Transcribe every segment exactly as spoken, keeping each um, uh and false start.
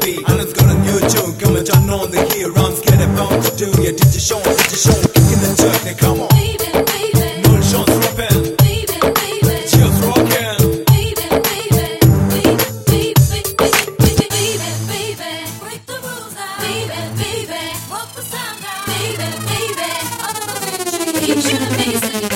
beat 하는 거는 요즘 그만 전 on the here I'm scared about to do yeah did you show did you show kicking the truck now come on baby baby 널 show rapping baby baby just rocking baby baby baby baby baby baby break the rules now baby baby rock the sound now baby baby you should be singing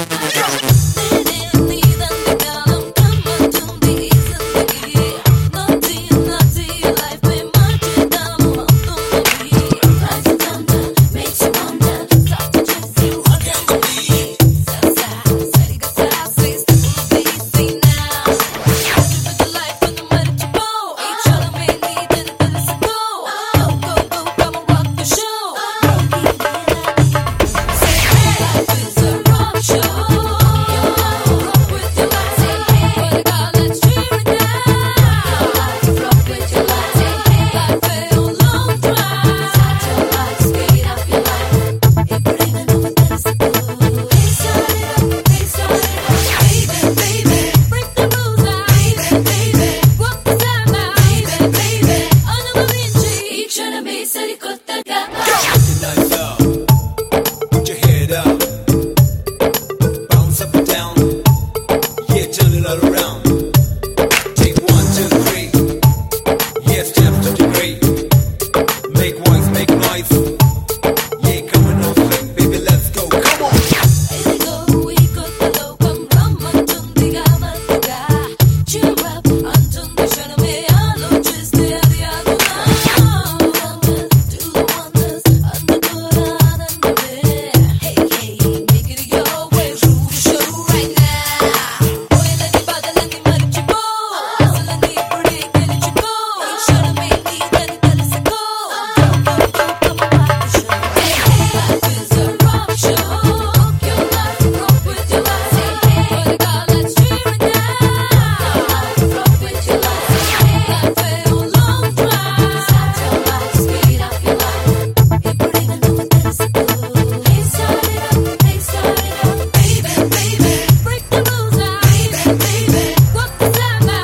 Put your head up, bounce up and down, yeah, turn it all around. Take one, two, three, yeah, step to the great. Make noise, make noise, yeah, coming on swing, baby, let's go, come on.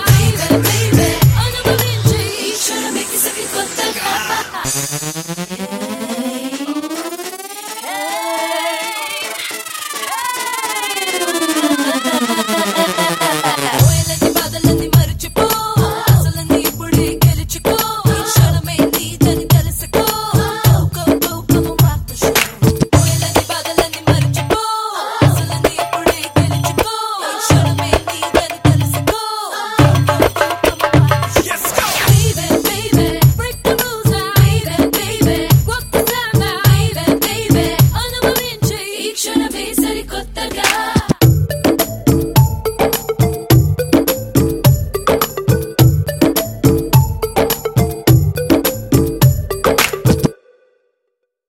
Yeah.